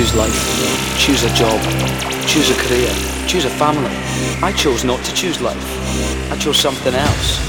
Choose life, choose a job, choose a career, choose a family. I chose not to choose life. I chose something else.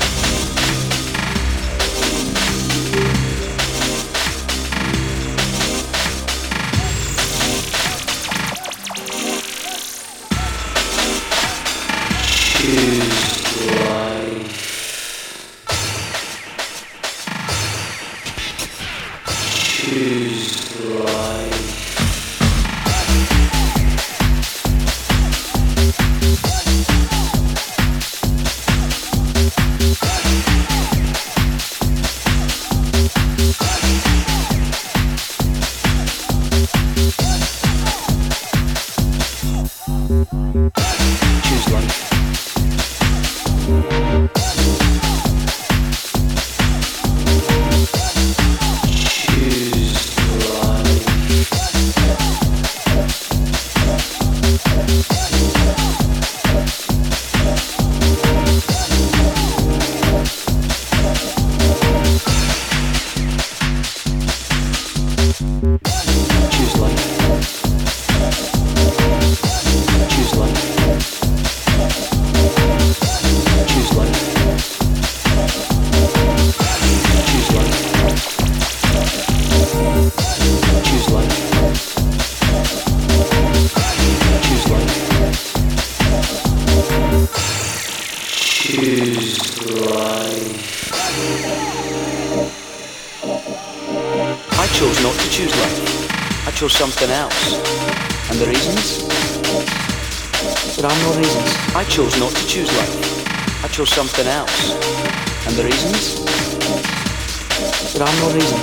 Something else. And the reasons? There are no reasons. I chose not to choose life. I chose something else. And the reasons? There are no reasons.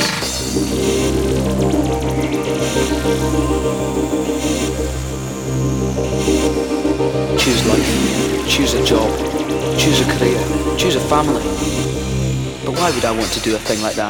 Choose life. Choose a job. Choose a career. Choose a family. But why would I want to do a thing like that?